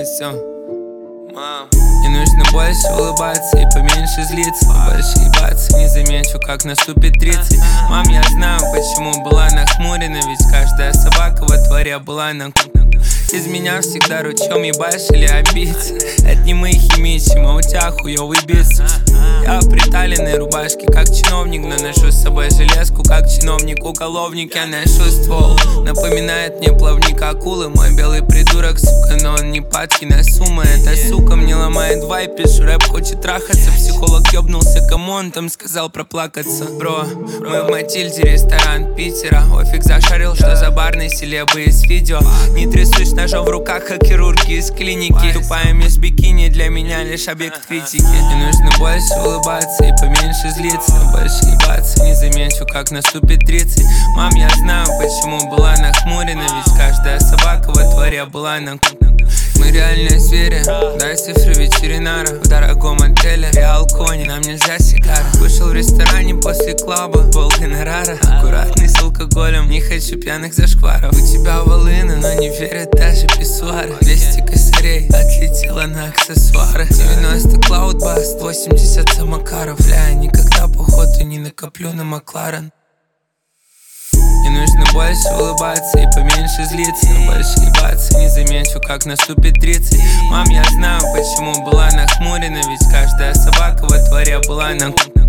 все. Не нужно больше улыбаться и поменьше злиться, больше ебаться, не замечу, как наступит 30. Мам, я знаю, почему была нахмурена, ведь каждая собака во дворе была на из меня всегда ручьем ебашь или обидеться. Это не мы химичим, а у тебя хуёвый бицепс. Я в приталенной рубашке, как чиновник, но ношу с собой железку, как чиновник-уголовник. Я ношу ствол, напоминает мне плавник акулы. Мой белый придурок, сука, но он не падки на суммы. Эта сука мне ломает вайп, пишу рэп, хочет трахаться. Психолог ёбнулся, кому он там сказал проплакаться. Бро, мы в Матильде, ресторан Питера. Офиг зашарил, что за барной селебы из видео. Не трясусь ножом в руках, как хирурги из клиники. Тупая мисс бикини для меня лишь объект критики. Не нужно больше улыбаться и поменьше злиться, больше ебаться, не замечу, как наступит 30. Мам, я знаю, почему была нахмурена, ведь каждая собака во дворе была на мы реальные звери, дай цифры ветеринара. В дорогом отеле Реал Кони, нам нельзя сигары. Вышел в ресторане после клаба, пол гонорара. Аккуратный с алкоголем, не хочу пьяных зашкваров. У тебя волыны, но не верят даже писсуары. 200 косарей, отлетела на аксессуары. 90 Cloudbust, 80 самокаров. Бля, никогда походу не накоплю на Макларен. Не нужно больше улыбаться и поменьше злиться, больше ебаться, не замечу, как наступит 30. Мам, я знаю, почему была нахмурена, ведь каждая собака во дворе была на